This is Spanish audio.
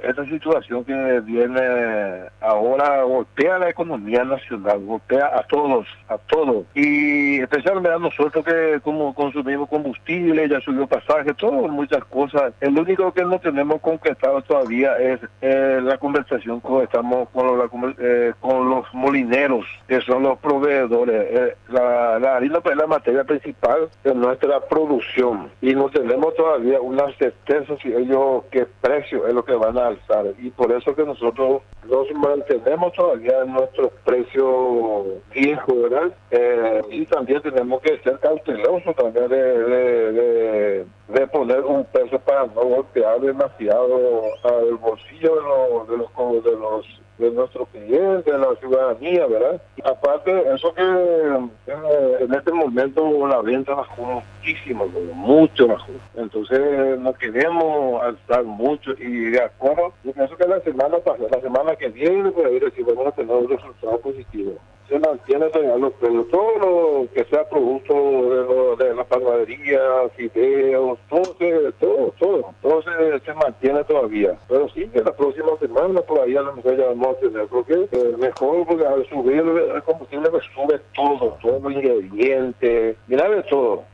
esta situación que viene ahora golpea la economía nacional, golpea a todos, y especialmente a nosotros que como consumimos combustible, ya subió pasaje, todo, muchas cosas. El único que no tenemos concretado todavía es la conversación que estamos con los molineros, que son los proveedores. La harina es la materia principal de nuestra producción y no tenemos todavía una certeza si ellos qué precio es lo que van a alzar, y por eso que nosotros nos mantenemos todavía en nuestros precios viejos, ¿verdad? Y también tenemos que ser cautelosos también de poner un peso para no golpear demasiado al bolsillo de nuestros clientes, de la ciudadanía, ¿verdad? Aparte, eso que en este momento la venta bajó muchísimo, mucho bajó. Entonces no queremos alzar mucho, y de acuerdo, yo pienso que la semana que viene, por ahí decir, vamos a tener un resultado positivo. Se mantiene todavía los precios, todo lo que sea producto de la panadería, fideos, todo se mantiene todavía. Pero sí, que la próxima semana por ahí a lo mejor ya vamos a tener, porque mejor, porque al subir el combustible pues sube todo los ingredientes, mira de todo.